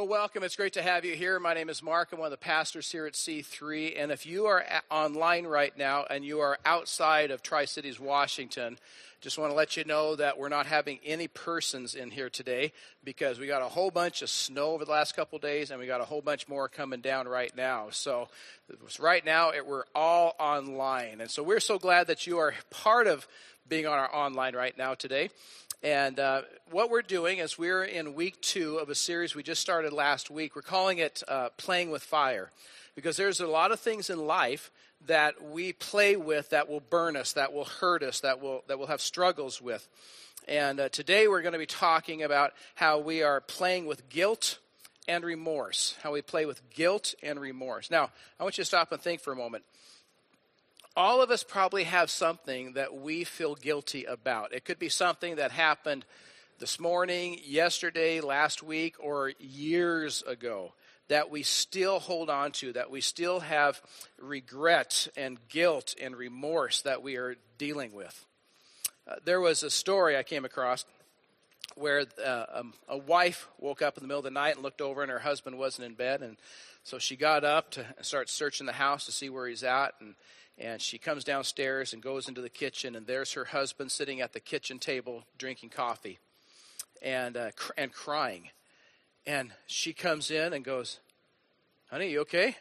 Well, welcome. It's great to have you here. My name is Mark. I'm one of the pastors here at C3. And if you are online right now and you are outside of Tri-Cities, Washington, just want to let you know that we're not having any persons in here today because we got a whole bunch of snow over the last couple of days and we got a whole bunch more coming down right now. So right now we're all online. And so we're so glad that you are part of being on our online right now today. And what we're doing is we're in week 2 of a series we just started last week. We're calling it Playing with Fire, because there's a lot of things in life that we play with that will burn us, that will hurt us, that we'll have struggles with. And today we're going to be talking about how we are playing with guilt and remorse, how we play with guilt and remorse. Now, I want you to stop and think for a moment. All of us probably have something that we feel guilty about. It could be something that happened this morning, yesterday, last week, or years ago that we still hold on to, that we still have regret and guilt and remorse that we are dealing with. There was a story I came across where a wife woke up in the middle of the night and looked over and her husband wasn't in bed. And so she got up to start searching the house to see where he's at. And she comes downstairs and goes into the kitchen, and there's her husband sitting at the kitchen table drinking coffee and crying. And she comes in and goes, "Honey, you okay?"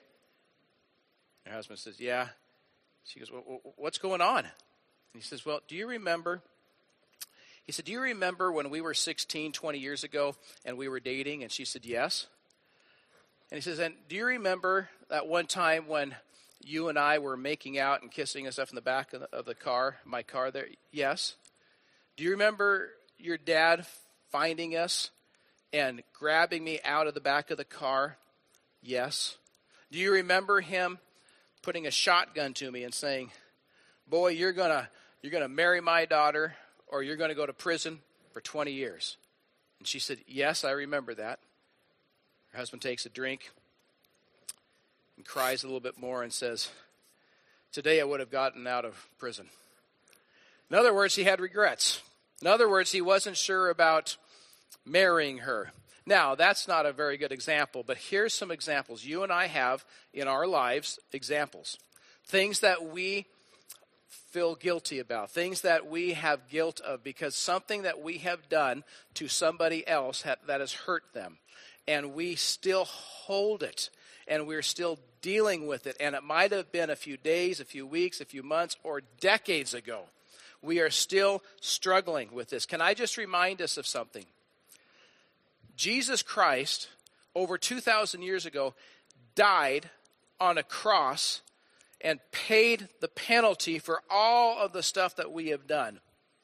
Her husband says, "Yeah." She goes, "Well, what's going on?" And he says, "Well, do you remember?" He said, "Do you remember when we were 16, 20 years ago, and we were dating?" And she said, "Yes." And he says, "And do you remember that one time when you and I were making out and kissing and stuff in the back of the car, my car there?" "Yes." "Do you remember your dad finding us and grabbing me out of the back of the car?" "Yes." "Do you remember him putting a shotgun to me and saying, 'Boy, you're gonna marry my daughter or you're gonna go to prison for 20 years?'" And she said, "Yes, I remember that." Her husband takes a drink and cries a little bit more and says, "Today I would have gotten out of prison." In other words, he had regrets. In other words, he wasn't sure about marrying her. Now, that's not a very good example, but here's some examples. You and I have in our lives examples. Things that we feel guilty about, things that we have guilt of because something that we have done to somebody else that has hurt them. And we still hold it. And we're still dealing with it. And it might have been a few days, a few weeks, a few months, or decades ago. We are still struggling with this. Can I just remind us of something? Jesus Christ, over 2,000 years ago, died on a cross and paid the penalty for all of the stuff that we have done.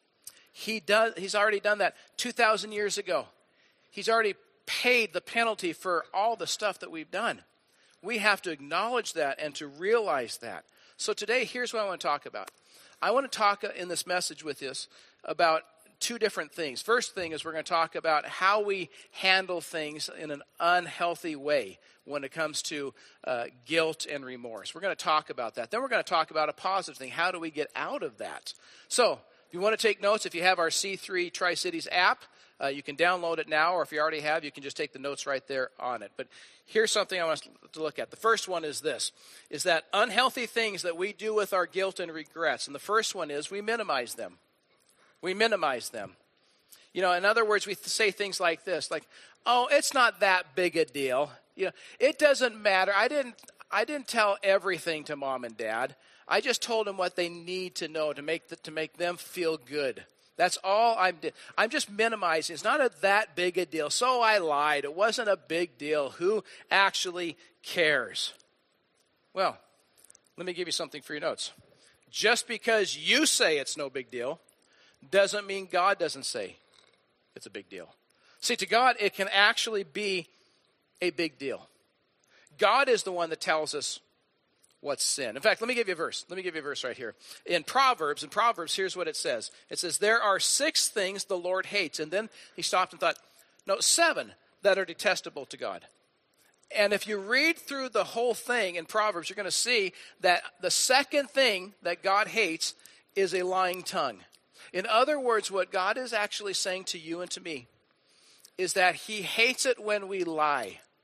He's already done that 2,000 years ago. He's already paid the penalty for all the stuff that we've done. We have to acknowledge that and to realize that. So today, here's what I want to talk about. I want to talk in this message with us about 2 different things. First thing is we're going to talk about how we handle things in an unhealthy way when it comes to guilt and remorse. We're going to talk about that. Then we're going to talk about a positive thing. How do we get out of that? So if you want to take notes, if you have our C3 Tri-Cities app, you can download it now, or if you already have, you can just take the notes right there on it. But here's something I want us to look at. The first one is this, is that unhealthy things that we do with our guilt and regrets. And the first one is we minimize them. We minimize them. You know, in other words, we say things like this, like, "Oh, it's not that big a deal. You know, it doesn't matter. I didn't tell everything to mom and dad. I just told them what they need to know to make them feel good. That's all I'm just minimizing. It's not that big a deal. So I lied. It wasn't a big deal. Who actually cares?" Well, let me give you something for your notes. Just because you say it's no big deal doesn't mean God doesn't say it's a big deal. See, to God, it can actually be a big deal. God is the one that tells us what's sin. In fact, let me give you a verse. Let me give you a verse right here. In Proverbs, here's what it says. It says, "There are 6 things the Lord hates." And then he stopped and thought, no, 7 that are detestable to God. And if you read through the whole thing in Proverbs, you're going to see that the second thing that God hates is a lying tongue. In other words, what God is actually saying to you and to me is that he hates it when we lie.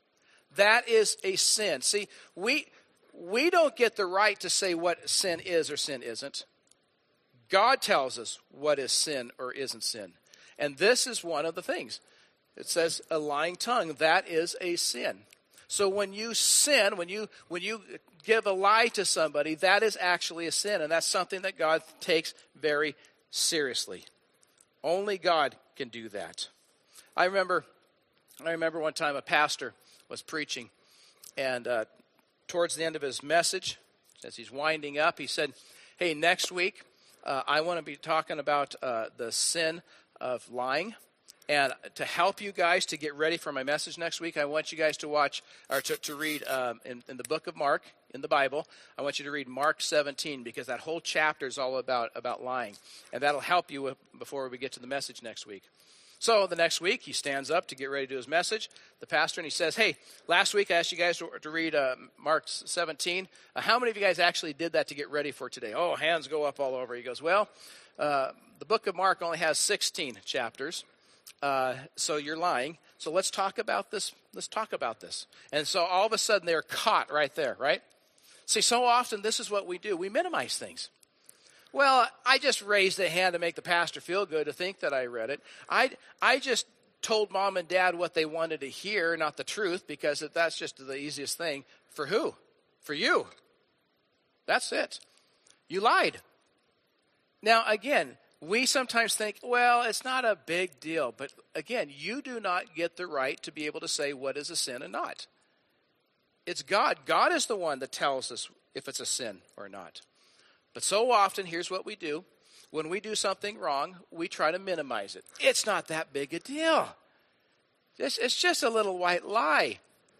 That is a sin. See, we don't get the right to say what sin is or sin isn't. God tells us what is sin or isn't sin. And this is one of the things. It says a lying tongue, that is a sin. So when you sin, when you give a lie to somebody, that is actually a sin. And that's something that God takes very seriously. Only God can do that. I remember one time a pastor was preaching, and towards the end of his message, as he's winding up, he said, hey, next week, I want to be talking about the sin of lying. And to help you guys to get ready for my message next week, I want you guys to watch, or to read in the book of Mark, in the Bible. I want you to read Mark 17, because that whole chapter is all about lying. And that'll help you before we get to the message next week. So the next week, he stands up to get ready to do his message, the pastor, and he says, hey, last week I asked you guys to read Mark 17. How many of you guys actually did that to get ready for today? Oh, hands go up all over. He goes, well, the book of Mark only has 16 chapters. So you're lying. So let's talk about this. Let's talk about this. And so all of a sudden they're caught right there, right? See, so often this is what we do. We minimize things. Well, I just raised a hand to make the pastor feel good to think that I read it. I just told mom and dad what they wanted to hear, not the truth, because that's just the easiest thing. For who? For you. That's it. You lied. Now, again, we sometimes think, well, it's not a big deal. But again, you do not get the right to be able to say what is a sin and not. It's God. God is the one that tells us if it's a sin or not. But so often, here's what we do. When we do something wrong, we try to minimize it. It's not that big a deal. It's just a little white lie.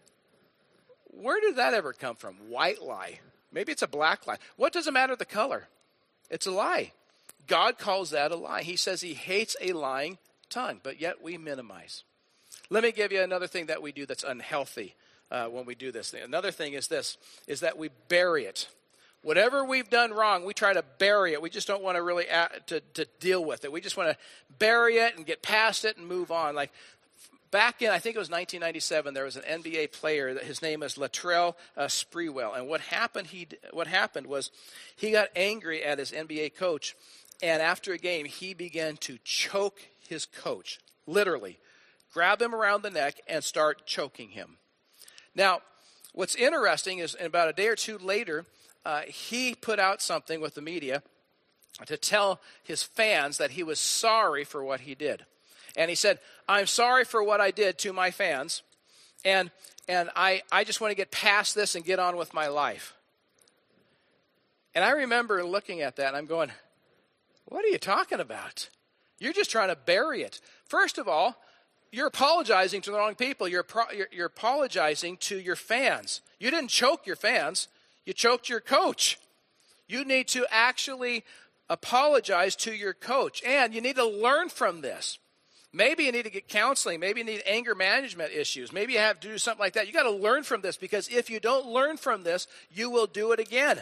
Where did that ever come from? White lie. Maybe it's a black lie. What does it matter the color? It's a lie. God calls that a lie. He says he hates a lying tongue, but yet we minimize. Let me give you another thing that we do that's unhealthy when we do this thing. Another thing is this, is that we bury it. Whatever we've done wrong, we try to bury it. We just don't want to really to deal with it. We just want to bury it and get past it and move on. Like back in, I think it was 1997, there was an NBA player. His name is Latrell Sprewell. And what happened was he got angry at his NBA coach. And after a game, he began to choke his coach, literally. Grab him around the neck and start choking him. Now, what's interesting is about a day or two later, he put out something with the media to tell his fans that he was sorry for what he did. And he said, I'm sorry for what I did to my fans, and I just want to get past this and get on with my life. And I remember looking at that, and I'm going, what are you talking about? You're just trying to bury it. First of all, you're apologizing to the wrong people. You're apologizing to your fans. You didn't choke your fans. You choked your coach. You need to actually apologize to your coach. And you need to learn from this. Maybe you need to get counseling. Maybe you need anger management issues. Maybe you have to do something like that. You got to learn from this, because if you don't learn from this, you will do it again.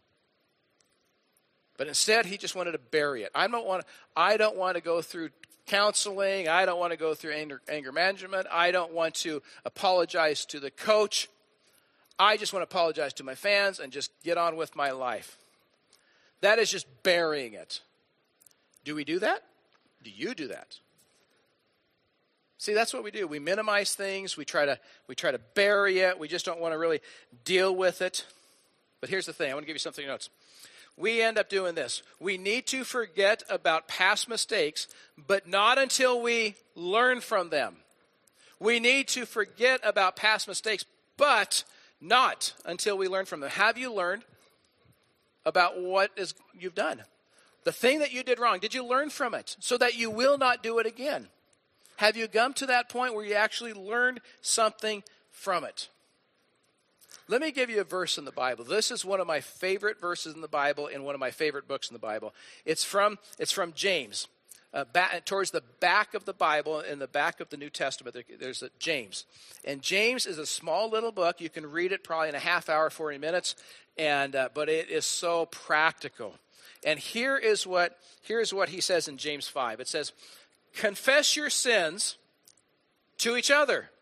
But instead, he just wanted to bury it. I don't want to go through counseling. I don't want to go through anger management. I don't want to apologize to the coach. I just want to apologize to my fans and just get on with my life. That is just burying it. Do we do that? Do you do that? See, that's what we do. We minimize things. We try to bury it. We just don't want to really deal with it. But here's the thing. I want to give you something else. We end up doing this. We need to forget about past mistakes, but not until we learn from them. We need to forget about past mistakes, but not until we learn from them. Have you learned about what you've done? The thing that you did wrong, did you learn from it so that you will not do it again? Have you come to that point where you actually learned something from it? Let me give you a verse in the Bible. This is one of my favorite verses in the Bible and one of my favorite books in the Bible. It's from James. Towards the back of the Bible, in the back of the New Testament, there's a James. And James is a small little book. You can read it probably in a half hour, 40 minutes, but it is so practical. And here's what he says in James 5. It says, confess your sins to each other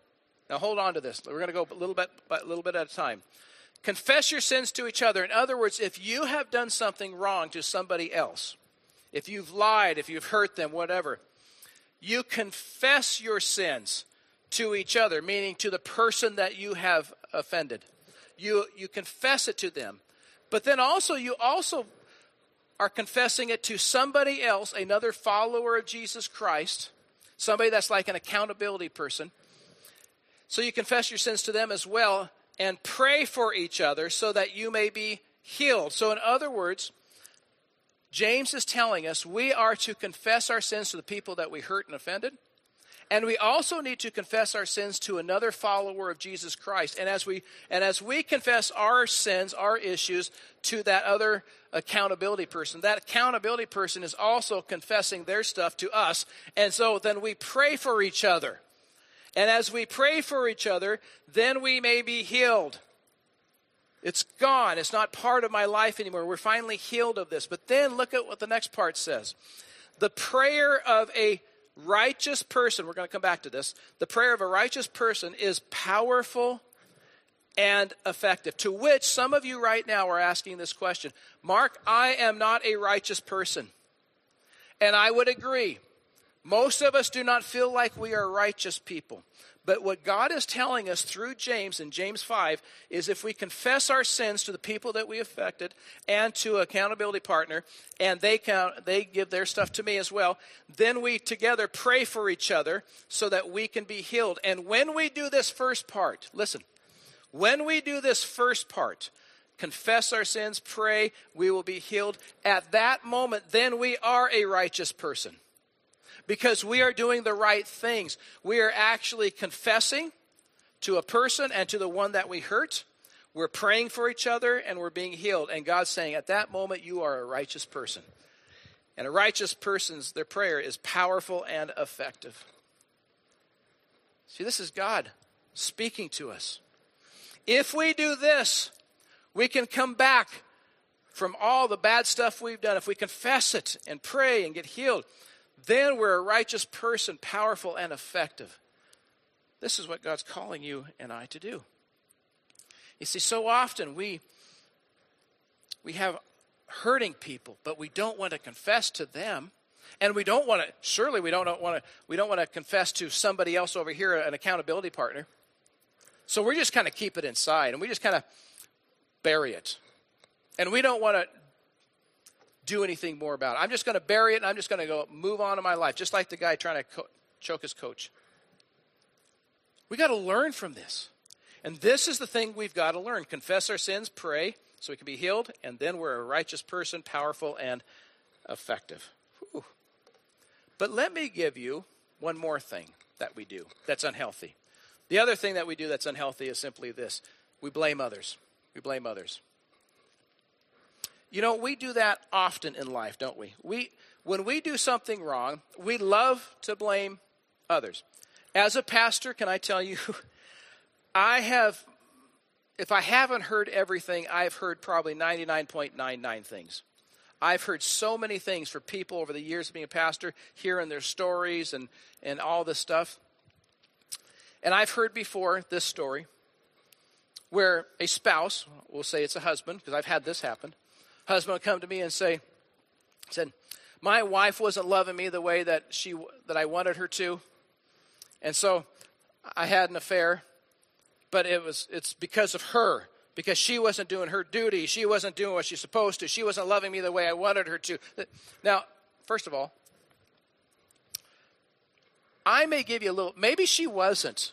Now hold on to this. We're going to go a little bit at a time. Confess your sins to each other. In other words, if you have done something wrong to somebody else, if you've lied, if you've hurt them, whatever, you confess your sins to each other, meaning to the person that you have offended. You confess it to them. But then you also are confessing it to somebody else, another follower of Jesus Christ, somebody that's like an accountability person. So you confess your sins to them as well and pray for each other so that you may be healed. So in other words, James is telling us we are to confess our sins to the people that we hurt and offended. And we also need to confess our sins to another follower of Jesus Christ. And as we confess our sins, our issues to that other accountability person, that accountability person is also confessing their stuff to us. And so then we pray for each other. And as we pray for each other, then we may be healed. It's gone. It's not part of my life anymore. We're finally healed of this. But then look at what the next part says. The prayer of a righteous person, we're going to come back to this. The prayer of a righteous person is powerful and effective. To which some of you right now are asking this question. Mark, I am not a righteous person. And I would agree. Most of us do not feel like we are righteous people. But what God is telling us through James in James 5 is if we confess our sins to the people that we affected and to an accountability partner, and they give their stuff to me as well, then we together pray for each other so that we can be healed. And when we do this first part, listen, when we do this first part, confess our sins, pray, we will be healed. At that moment, then we are a righteous person. Because we are doing the right things. We are actually confessing to a person and to the one that we hurt. We're praying for each other and we're being healed. And God's saying at that moment you are a righteous person. And a righteous person's, their prayer is powerful and effective. See, this is God speaking to us. If we do this, we can come back from all the bad stuff we've done. If we confess it and pray and get healed, then we're a righteous person, powerful and effective. This is what God's calling you and I to do. You see, so often we have hurting people, but we don't want to confess to them. And we don't want to confess to somebody else over here, an accountability partner. So we just kind of keep it inside and we just kind of bury it. And we don't want to do anything more about it. I'm just going to bury it and I'm just going to go move on in my life, just like the guy trying to choke his coach. We got to learn from this. And this is the thing we've got to learn. Confess our sins, pray so we can be healed, and then we're a righteous person, powerful and effective. Whew. But let me give you one more thing that we do that's unhealthy. The other thing that we do that's unhealthy is simply this. We blame others. We blame others. You know, we do that often in life, don't we? When we do something wrong, we love to blame others. As a pastor, can I tell you, if I haven't heard everything, I've heard probably 99.99 things. I've heard so many things for people over the years of being a pastor, hearing their stories and all this stuff. And I've heard before this story where a spouse, we'll say it's a husband, because I've had this happen, husband would come to me and said, my wife wasn't loving me the way that I wanted her to. And so I had an affair, but it's because of her, because she wasn't doing her duty. She wasn't doing what she's supposed to. She wasn't loving me the way I wanted her to. Now, first of all, I may give you a little, maybe she wasn't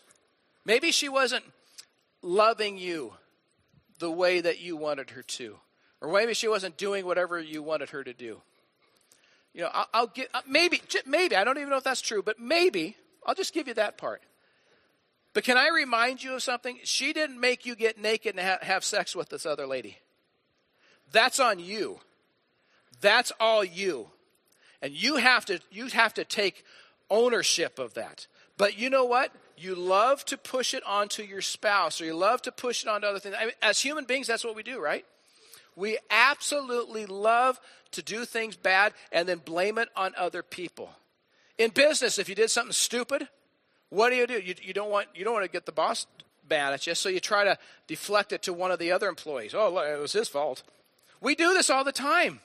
loving you the way that you wanted her to. Or maybe she wasn't doing whatever you wanted her to do. You know, I'll get maybe, I don't even know if that's true, but maybe, I'll just give you that part. But can I remind you of something? She didn't make you get naked and have sex with this other lady. That's on you. That's all you. And you have to take ownership of that. But you know what? You love to push it onto your spouse, or you love to push it onto other things. I mean, as human beings, that's what we do, right? We absolutely love to do things bad and then blame it on other people. In business, if you did something stupid, What do? You don't want to get the boss mad at you, so you try to deflect it to one of the other employees. Oh, look, it was his fault. We do this all the time.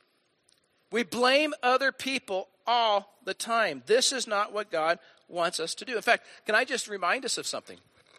We blame other people all the time. This is not what God wants us to do. In fact, can I just remind us of something?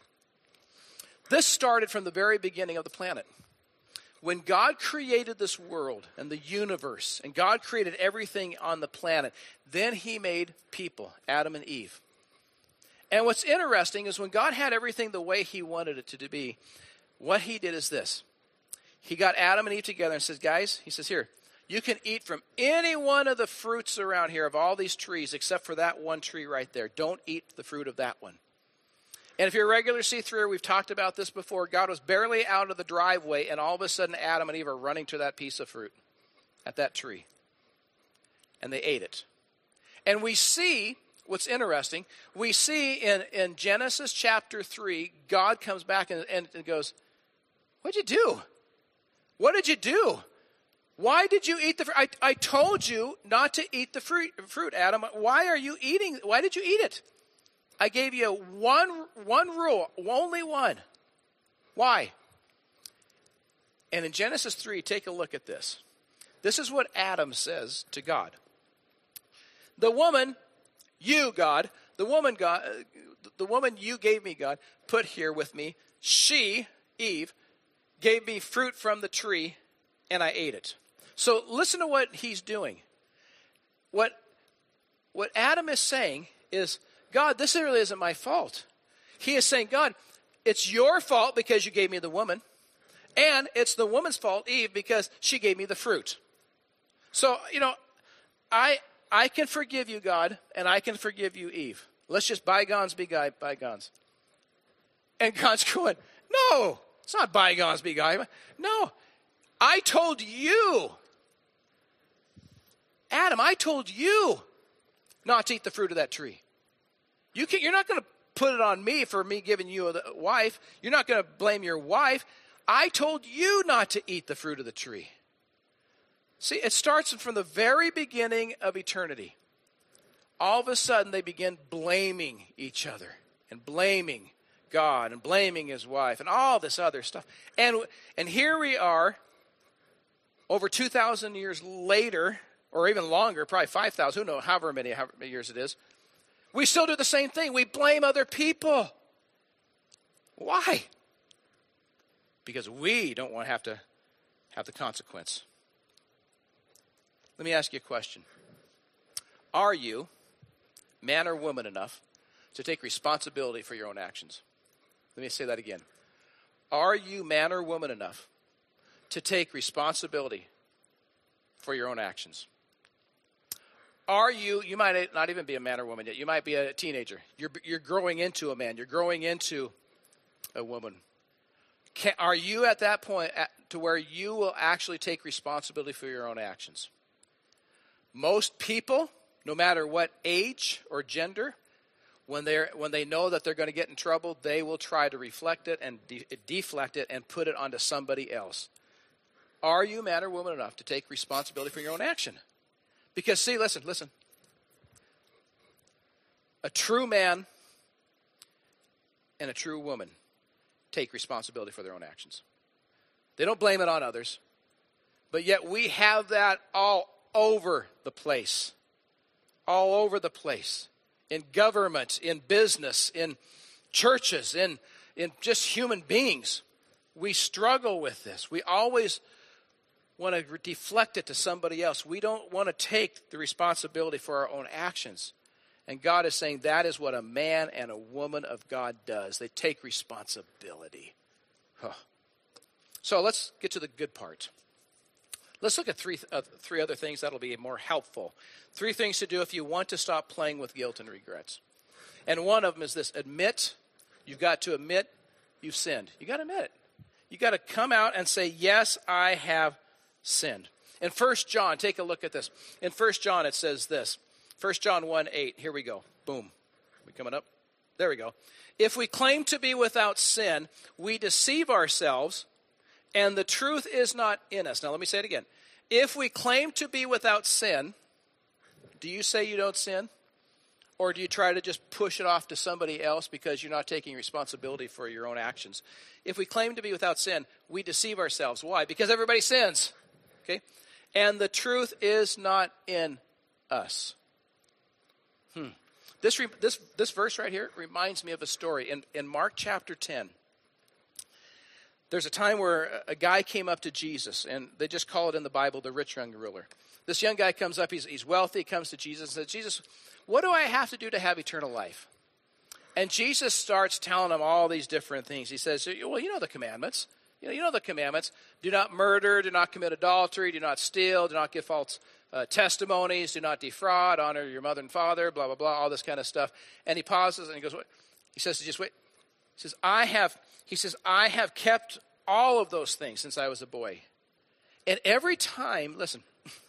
This started from the very beginning of the planet. When God created this world and the universe, and God created everything on the planet, then he made people, Adam and Eve. And what's interesting is when God had everything the way he wanted it to be, what he did is this. He got Adam and Eve together and says, guys, he says, here, you can eat from any one of the fruits around here of all these trees except for that one tree right there. Don't eat the fruit of that one. And if you're a regular C3, we've talked about this before, God was barely out of the driveway, and all of a sudden Adam and Eve are running to that piece of fruit at that tree. And they ate it. And we see, what's interesting, we see in Genesis chapter 3, God comes back and goes, what'd you do? What did you do? Why did you eat the fruit? I told you not to eat the fruit, Adam. Why did you eat it? I gave you one rule, only one. Why? And in Genesis 3, take a look at this. This is what Adam says to God. The woman, you, God, the woman you gave me, God, put here with me, she, Eve, gave me fruit from the tree, and I ate it. So listen to what he's doing. What Adam is saying is, God, this really isn't my fault. He is saying, God, it's your fault because you gave me the woman. And it's the woman's fault, Eve, because she gave me the fruit. So, I can forgive you, God, and I can forgive you, Eve. Let's just bygones be bygones. And God's going, no, it's not bygones be bygones. No, I told you. Adam, I told you not to eat the fruit of that tree. You're not going to put it on me for me giving you a wife. You're not going to blame your wife. I told you not to eat the fruit of the tree. See, it starts from the very beginning of eternity. All of a sudden, they begin blaming each other and blaming God and blaming his wife and all this other stuff. And here we are, over 2,000 years later, or even longer, probably 5,000, who knows, however many years it is. We still do the same thing. We blame other people. Why? Because we don't want to have the consequence. Let me ask you a question. Are you man or woman enough to take responsibility for your own actions? Let me say that again. Are you man or woman enough to take responsibility for your own actions? Are you might not even be a man or woman yet. You might be a teenager. You're growing into a man. You're growing into a woman. Are you at that point to where you will actually take responsibility for your own actions? Most people, no matter what age or gender, when they know that they're going to get in trouble, they will try to reflect it and deflect it and put it onto somebody else. Are you man or woman enough to take responsibility for your own action? Because, see, listen. A true man and a true woman take responsibility for their own actions. They don't blame it on others. But yet we have that all over the place. All over the place. In government, in business, in churches, in just human beings. We struggle with this. We always want to deflect it to somebody else. We don't want to take the responsibility for our own actions. And God is saying that is what a man and a woman of God does. They take responsibility. So let's get to the good part. Let's look at three other things that'll be more helpful. 3 things to do if you want to stop playing with guilt and regrets. And one of them is this: you've got to admit you've sinned. You got to admit it. You got to come out and say, yes, I have sinned. In 1 John, take a look at this. In 1 John, it says this. 1 John 1:8. Here we go. Boom. We coming up? There we go. If we claim to be without sin, we deceive ourselves, and the truth is not in us. Now, let me say it again. If we claim to be without sin, do you say you don't sin? Or do you try to just push it off to somebody else because you're not taking responsibility for your own actions? If we claim to be without sin, we deceive ourselves. Why? Because everybody sins. Okay? And the truth is not in us. This verse right here reminds me of a story. In Mark chapter 10, there's a time where a guy came up to Jesus, and they just call it in the Bible the rich young ruler. This young guy comes up, he's wealthy, comes to Jesus and says, Jesus, what do I have to do to have eternal life? And Jesus starts telling him all these different things. He says, well, you know the commandments. You know the commandments. Do not murder, do not commit adultery, do not steal, do not give false testimonies, do not defraud, honor your mother and father, blah, blah, blah, all this kind of stuff. And he pauses and he goes, what? He says, just wait. He says, I have kept all of those things since I was a boy. And every time, listen,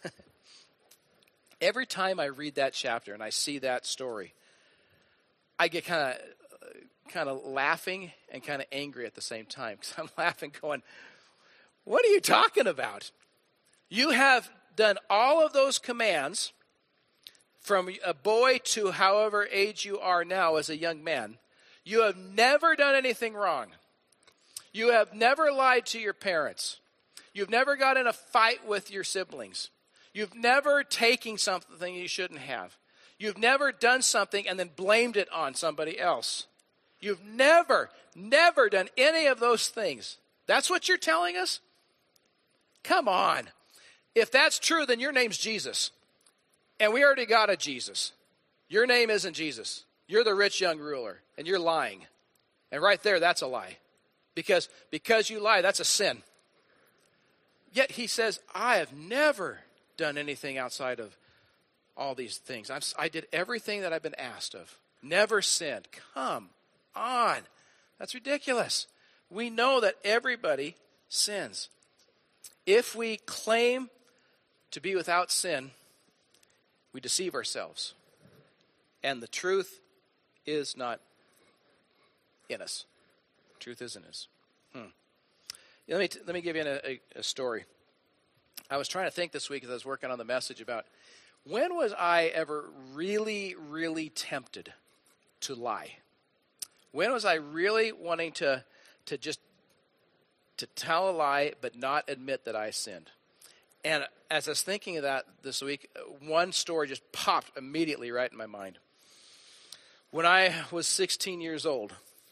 every time I read that chapter and I see that story, I get kind of laughing and kind of angry at the same time. Because I'm laughing going, what are you talking about? You have done all of those commands from a boy to however age you are now as a young man. You have never done anything wrong. You have never lied to your parents. You've never got in a fight with your siblings. You've never taken something you shouldn't have. You've never done something and then blamed it on somebody else. You've never done any of those things. That's what you're telling us? Come on. If that's true, then your name's Jesus. And we already got a Jesus. Your name isn't Jesus. You're the rich young ruler, and you're lying. And right there, that's a lie. Because you lie, that's a sin. Yet he says, I have never done anything outside of all these things. I did everything that I've been asked of. Never sinned. Come on. That's ridiculous. We know that everybody sins. If we claim to be without sin, we deceive ourselves. And the truth is not in us. Truth is in us. Let me give you a story. I was trying to think this week as I was working on the message about when was I ever really, really tempted to lie? When was I really wanting to tell a lie but not admit that I sinned? And as I was thinking of that this week, one story just popped immediately right in my mind. When I was 16 years old,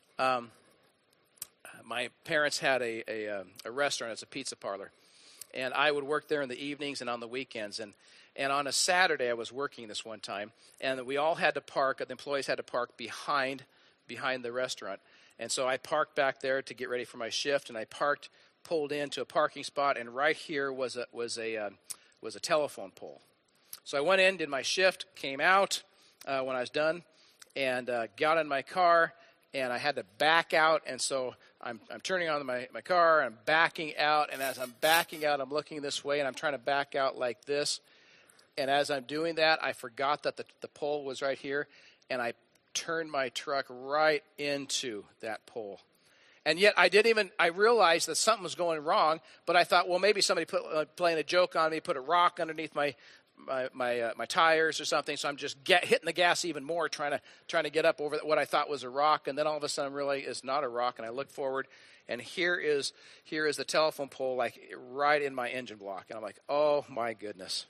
my parents had a restaurant. It's a pizza parlor. And I would work there in the evenings and on the weekends. And on a Saturday, I was working this one time. And we all had to park, the employees had to park behind the restaurant. And so I parked back there to get ready for my shift. And I pulled into a parking spot. And right here was a telephone pole. So I went in, did my shift, came out when I was done, and got in my car. And I had to back out, and so I'm turning on my car, and I'm backing out, and as I'm backing out, I'm looking this way, and I'm trying to back out like this. And as I'm doing that, I forgot that the pole was right here, and I turned my truck right into that pole. And yet I realized that something was going wrong, but I thought, well, maybe somebody playing a joke on me, put a rock underneath my tires or something, so I'm just hitting the gas even more, trying to get up over what I thought was a rock, and then all of a sudden really it's not a rock, and I look forward, and here is the telephone pole like right in my engine block, and I'm like, oh my goodness.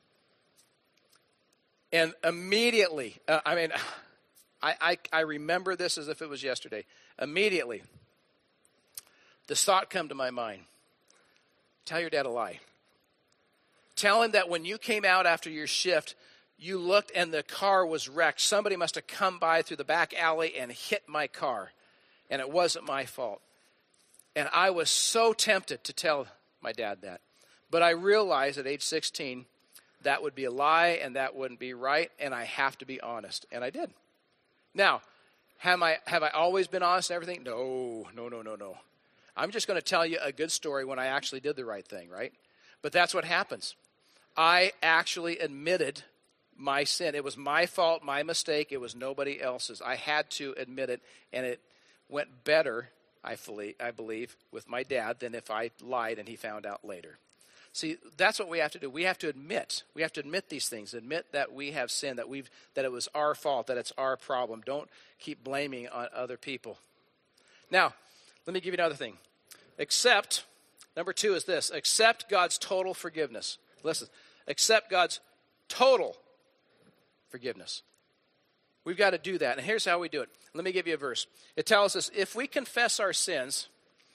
And immediately, I remember this as if it was yesterday. Immediately, this thought come to my mind: tell your dad a lie. Tell him that when you came out after your shift, you looked and the car was wrecked. Somebody must have come by through the back alley and hit my car, and it wasn't my fault. And I was so tempted to tell my dad that. But I realized at age 16 that would be a lie and that wouldn't be right, and I have to be honest. And I did. Now, have I always been honest and everything? No. I'm just going to tell you a good story when I actually did the right thing, right? But that's what happens. I actually admitted my sin. It was my fault, my mistake. It was nobody else's. I had to admit it, and it went better, I believe, with my dad than if I lied and he found out later. See, that's what we have to do. We have to admit. We have to admit these things. Admit that we have sinned, that it was our fault, that it's our problem. Don't keep blaming on other people. Now, let me give you another thing. Accept, number 2 is this. Accept God's total forgiveness. Listen, accept God's total forgiveness. We've got to do that. And here's how we do it. Let me give you a verse. It tells us, if we confess our sins,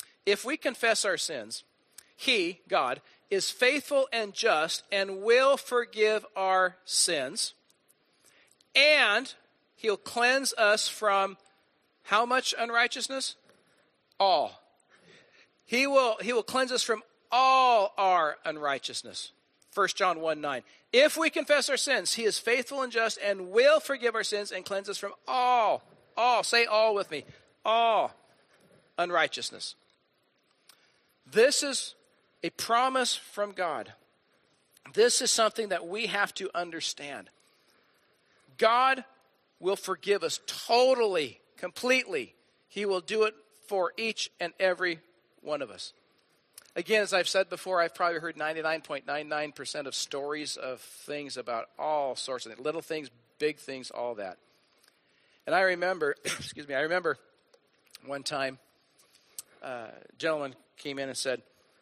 He, God, is faithful and just and will forgive our sins. And He'll cleanse us from how much unrighteousness? All. He will cleanse us from all our unrighteousness. 1 John 1:9. If we confess our sins, He is faithful and just and will forgive our sins and cleanse us from all, say all with me, all unrighteousness. This is a promise from God. This is something that we have to understand. God will forgive us totally, completely. He will do it for each and every one of us. Again, as I've said before, I've probably heard 99.99% of stories of things about all sorts of things, little things, big things, all that. And I remember, I remember one time a gentleman came in and said,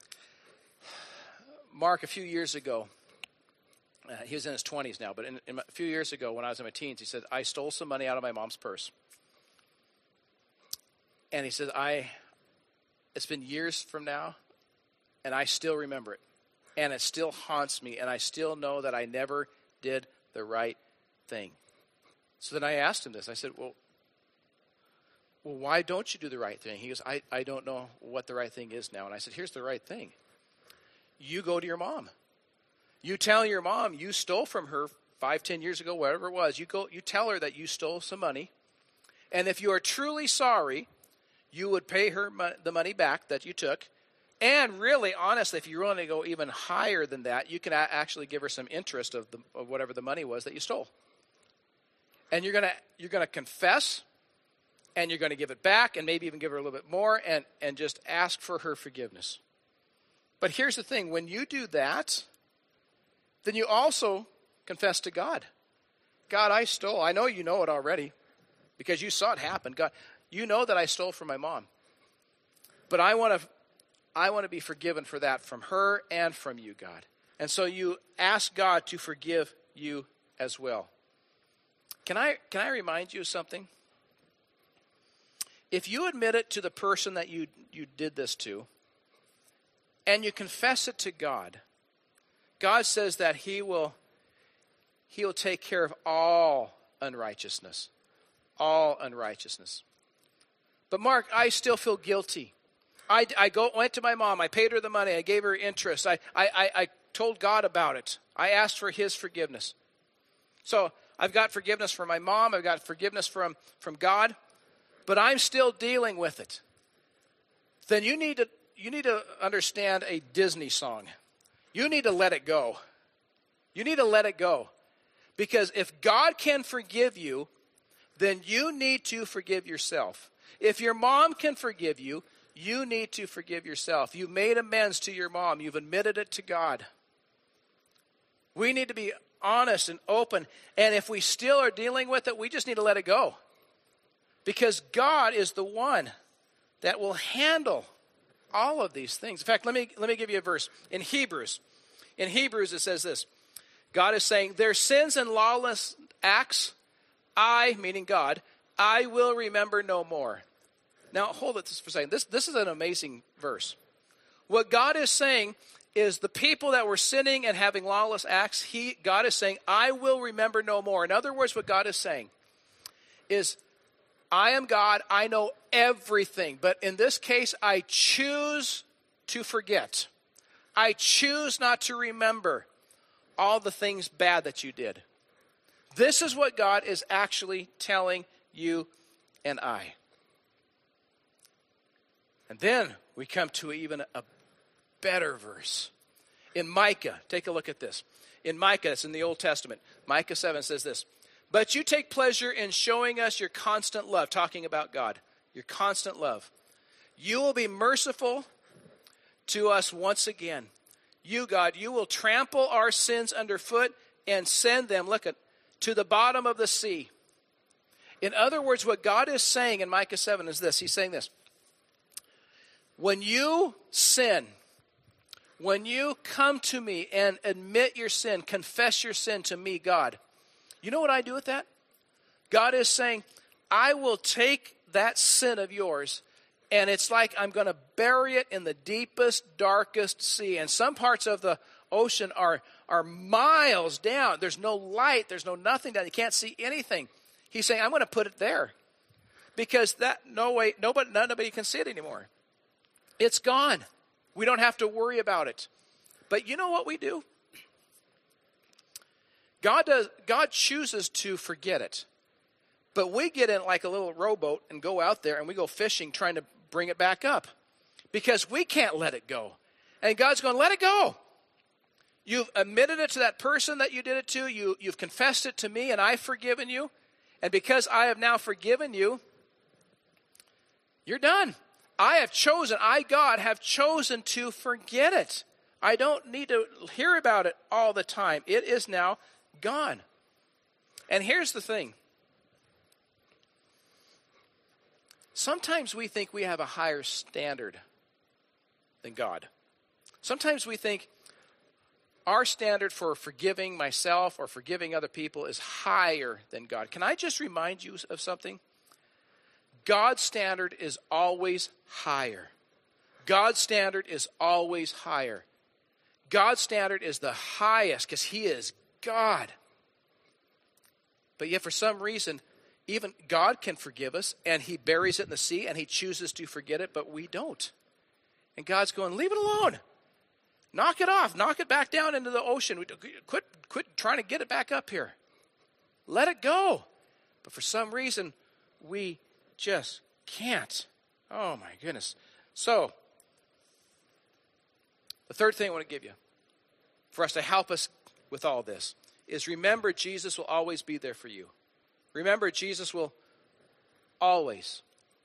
Mark, a few years ago, he was in his 20s now, but a few years ago when I was in my teens, he said, I stole some money out of my mom's purse. And he said, it's been years from now, and I still remember it. And it still haunts me, and I still know that I never did the right thing. So then I asked him this. I said, well, why don't you do the right thing? He goes, I don't know what the right thing is now. And I said, here's the right thing. You go to your mom. You tell your mom you stole from her 5-10 years ago, whatever it was. You tell her that you stole some money. And if you are truly sorry, you would pay her the money back that you took. And really, honestly, if you want to go even higher than that, you can actually give her some interest of whatever the money was that you stole. And you're gonna confess, and you're going to give it back, and maybe even give her a little bit more, and just ask for her forgiveness. But here's the thing. When you do that, then you also confess to God. God, I stole. I know you know it already because you saw it happen. God, you know that I stole from my mom. But I want to be forgiven for that from her and from you, God. And so you ask God to forgive you as well. Can I remind you of something? If you admit it to the person that you did this to, and you confess it to God, God says that He'll take care of all unrighteousness. All unrighteousness. But Mark, I still feel guilty. I went to my mom. I paid her the money. I gave her interest. I told God about it. I asked for His forgiveness. So I've got forgiveness from my mom. I've got forgiveness from God. But I'm still dealing with it. Then you need to understand a Disney song. You need to let it go. You need to let it go. Because if God can forgive you, then you need to forgive yourself. If your mom can forgive you, you need to forgive yourself. You've made amends to your mom. You've admitted it to God. We need to be honest and open. And if we still are dealing with it, we just need to let it go. Because God is the one that will handle all of these things. In fact, let me give you a verse. In Hebrews it says this. God is saying, their sins and lawless acts, meaning God, I will remember no more. Now, hold it for a second. This is an amazing verse. What God is saying is the people that were sinning and having lawless acts, God is saying, I will remember no more. In other words, what God is saying is, I am God, I know everything, but in this case, I choose to forget. I choose not to remember all the things bad that you did. This is what God is actually telling you and I. And then we come to even a better verse. In Micah, take a look at this. In Micah, it's in the Old Testament. Micah 7 says this. But you take pleasure in showing us your constant love, talking about God, your constant love. You will be merciful to us once again. you, God, you will trample our sins underfoot and send them, to the bottom of the sea. In other words, what God is saying in Micah 7 is this. He's saying this. When you sin, when you come to me and admit your sin, confess your sin to me, God, you know what I do with that? God is saying, I will take that sin of yours, and it's like I'm going to bury it in the deepest, darkest sea. And some parts of the ocean are miles down. There's no light. There's nothing down. You can't see anything. He's saying, I'm going to put it there. Because nobody can see it anymore. It's gone. We don't have to worry about it. But you know what we do? God chooses to forget it. But we get in like a little rowboat and go out there and we go fishing trying to bring it back up. Because we can't let it go. And God's going, let it go. You've admitted it to that person that you did it to. You've confessed it to me and I've forgiven you. And because I have now forgiven you, you're done. God, have chosen to forget it. I don't need to hear about it all the time. It is now gone. And here's the thing. Sometimes we think we have a higher standard than God. Sometimes we think our standard for forgiving myself or forgiving other people is higher than God. Can I just remind you of something? God's standard is always higher. God's standard is always higher. God's standard is the highest because he is God. But yet for some reason, even God can forgive us and he buries it in the sea and he chooses to forget it, but we don't. And God's going, leave it alone. Knock it off. Knock it back down into the ocean. Quit trying to get it back up here. Let it go. But for some reason, we just can't. Oh my goodness. So, the third thing I want to give you for us to help us with all this is remember Jesus will always be there for you. Remember Jesus will always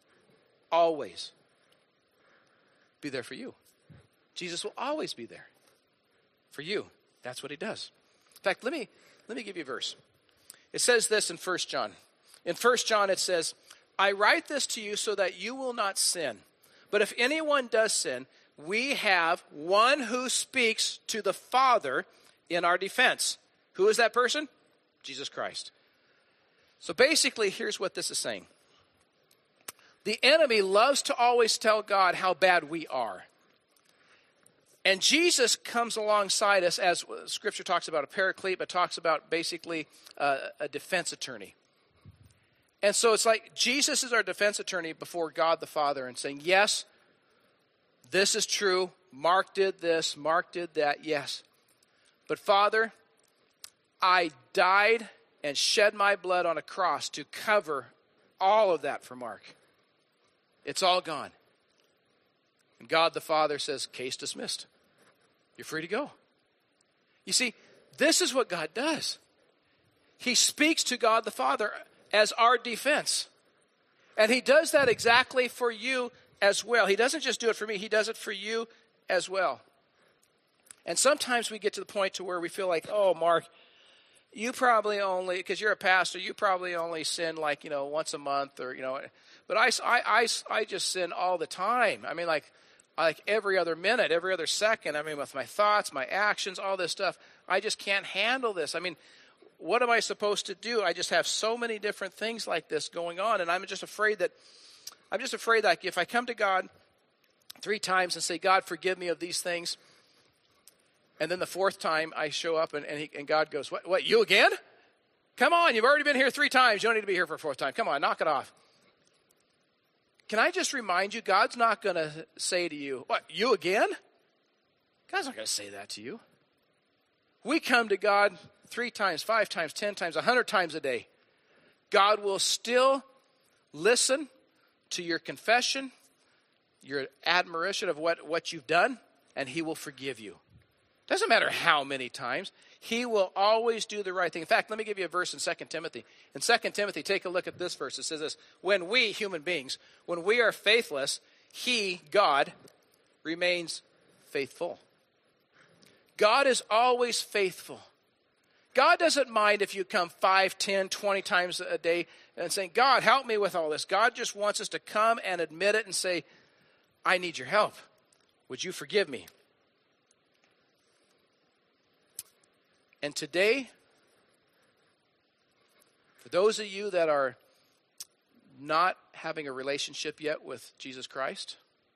be there for you. Jesus will always be there for you. That's what he does. In fact, let me give you a verse. It says this in 1 John. In 1 John it says, I write this to you so that you will not sin. But if anyone does sin, we have one who speaks to the Father in our defense. Who is that person? Jesus Christ. So basically, here's what this is saying. The enemy loves to always tell God how bad we are. And Jesus comes alongside us, as Scripture talks about a paraclete, but talks about basically a defense attorney. And so it's like Jesus is our defense attorney before God the Father and saying, yes, this is true. Mark did this. Mark did that. Yes. But Father, I died and shed my blood on a cross to cover all of that for Mark. It's all gone. And God the Father says, case dismissed. You're free to go. You see, this is what God does. He speaks to God the Father as our defense. And he does that exactly for you as well. He doesn't just do it for me. He does it for you as well. And sometimes we get to the point to where we feel like, oh, Mark, you probably only, because you're a pastor, you probably only sin like, once a month or, but I just sin all the time. I mean, like every other minute, every other second. I mean, with my thoughts, my actions, all this stuff, I just can't handle this. I mean, what am I supposed to do? I just have so many different things like this going on, and I'm just afraid that if I come to God 3 times and say, God, forgive me of these things, and then the 4th time I show up and God goes, what, you again? Come on, you've already been here 3 times. You don't need to be here for a 4th time. Come on, knock it off. Can I just remind you, God's not going to say to you, what, you again? God's not going to say that to you. We come to God 3 times, 5 times, 10 times, 100 times a day. God will still listen to your confession, your admiration of what you've done, and he will forgive you. Doesn't matter how many times. He will always do the right thing. In fact, let me give you a verse in 2 Timothy. In 2 Timothy, take a look at this verse. It says this, when we, human beings, when we are faithless, he, God, remains faithful. God is always faithful. God doesn't mind if you come 5, 10, 20 times a day and saying, God, help me with all this. God just wants us to come and admit it and say, I need your help. Would you forgive me? And today, for those of you that are not having a relationship yet with Jesus Christ,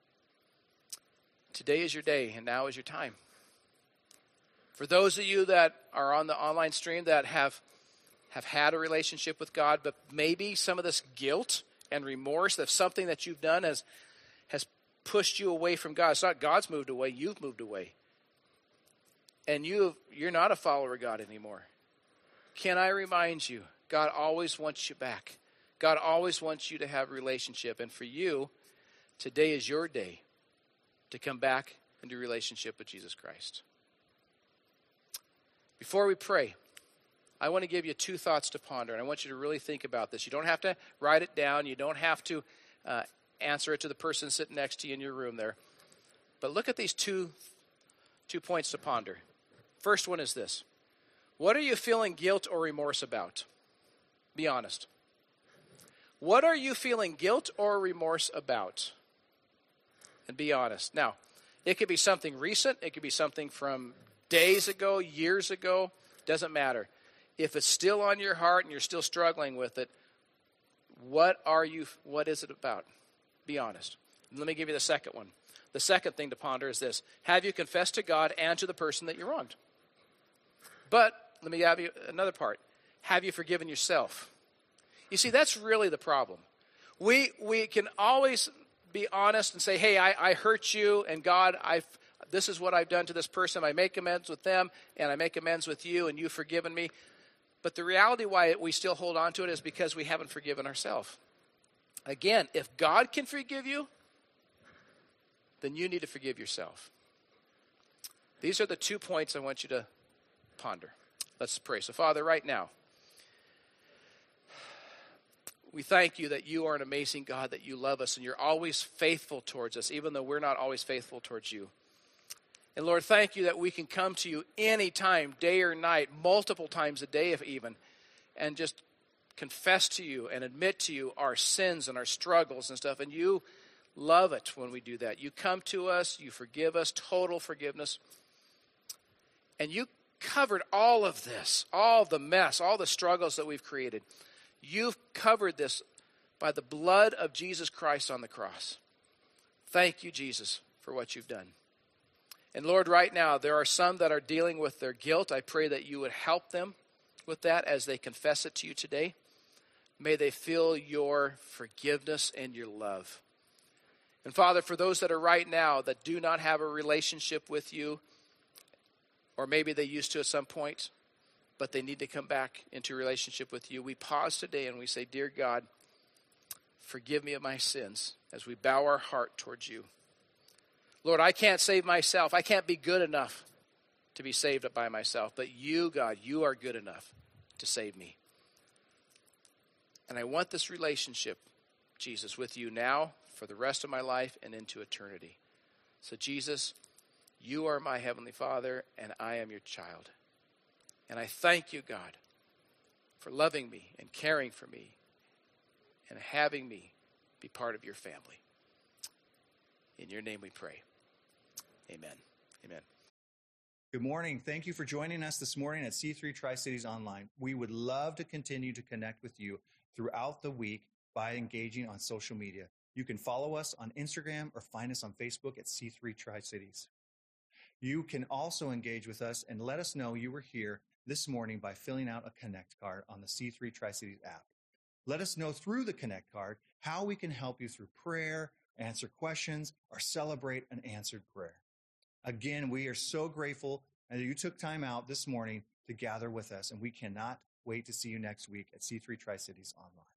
today is your day and now is your time. For those of you that are on the online stream that have had a relationship with God, but maybe some of this guilt and remorse of something that you've done has pushed you away from God. It's not God's moved away, you've moved away. And you're not a follower of God anymore. Can I remind you, God always wants you back. God always wants you to have a relationship. And for you, today is your day to come back into a relationship with Jesus Christ. Before we pray, I want to give you 2 thoughts to ponder, and I want you to really think about this. You don't have to write it down. You don't have to answer it to the person sitting next to you in your room there. But look at these two points to ponder. First one is this. What are you feeling guilt or remorse about? Be honest. What are you feeling guilt or remorse about? And be honest. Now, it could be something recent. It could be something from days ago, years ago. Doesn't matter. If it's still on your heart and you're still struggling with it, what is it about? Be honest. And let me give you the second one. The second thing to ponder is this. Have you confessed to God and to the person that you wronged? But let me have you another part. Have you forgiven yourself? You see, that's really the problem. We can always be honest and say, hey, I hurt you, and God, this is what I've done to this person. I make amends with them, and I make amends with you, and you've forgiven me. But the reality why we still hold on to it is because we haven't forgiven ourselves. Again, if God can forgive you, then you need to forgive yourself. These are the 2 points I want you to ponder. Let's pray. So, Father, right now, we thank you that you are an amazing God, that you love us, and you're always faithful towards us, even though we're not always faithful towards you. And Lord, thank you that we can come to you anytime, day or night, multiple times a day if even, and just confess to you and admit to you our sins and our struggles and stuff. And you love it when we do that. You come to us, you forgive us, total forgiveness. And you covered all of this, all the mess, all the struggles that we've created. You've covered this by the blood of Jesus Christ on the cross. Thank you, Jesus, for what you've done. And Lord, right now, there are some that are dealing with their guilt. I pray that you would help them with that as they confess it to you today. May they feel your forgiveness and your love. And Father, for those that are right now that do not have a relationship with you, or maybe they used to at some point, but they need to come back into a relationship with you, we pause today and we say, Dear God, forgive me of my sins as we bow our heart towards you. Lord, I can't save myself. I can't be good enough to be saved by myself. But you, God, you are good enough to save me. And I want this relationship, Jesus, with you now for the rest of my life and into eternity. So, Jesus, you are my Heavenly Father, and I am your child. And I thank you, God, for loving me and caring for me and having me be part of your family. In your name we pray. Amen. Amen. Good morning. Thank you for joining us this morning at C3 Tri-Cities Online. We would love to continue to connect with you throughout the week by engaging on social media. You can follow us on Instagram or find us on Facebook at C3 Tri-Cities. You can also engage with us and let us know you were here this morning by filling out a Connect card on the C3 Tri-Cities app. Let us know through the Connect card how we can help you through prayer, answer questions, or celebrate an answered prayer. Again, we are so grateful that you took time out this morning to gather with us, and we cannot wait to see you next week at C3 Tri-Cities Online.